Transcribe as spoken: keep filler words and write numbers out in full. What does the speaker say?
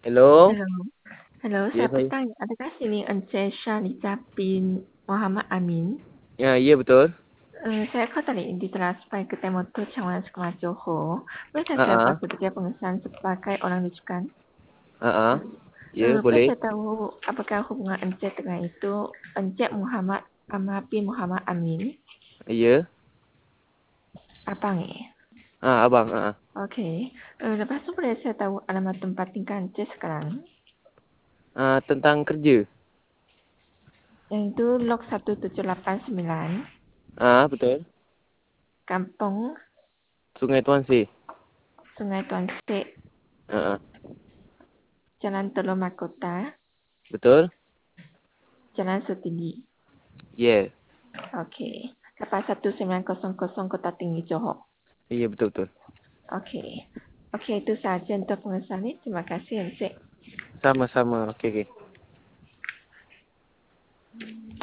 Hello? Hello. Hello, Ya, saya saya. bertanya, adakah sini Encik Syariza bin Muhammad Amin? Ya, ya betul. Uh, saya call tadi di transfer ke Temoto Cawangan Sekolah Johor. Boleh saya Ha dapat ah. sebagai pengesahan sebagai orang rujukan? Ha ah. Ya, Uh, boleh boleh. saya tahu apakah hubungan Encik dengan itu Encik Muhammad Ahmad bin Muhammad Amin? Ya. Abang eh? Ah, abang. Ha ah. Okey. Uh, lepas tu boleh saya tahu alamat tempat tinggal Encik sekarang? Ah, tentang kerja. Yang itu log satu tujuh lapan sembilan, Ah, betul. Kampung Sungai Tuan Seh. Sungai Tuan Sek, Ha ah. Jalan Teluk Mahkota, Betul? Jalan Setinggi. Ya. Okey. Lapan satu sembilan kosong kosong Kota Tinggi Johor. Ya, betul betul. Okey. Okey, itu sahaja untuk pengesahan ini. Terima kasih Encik. Sama-sama. Okey, okey.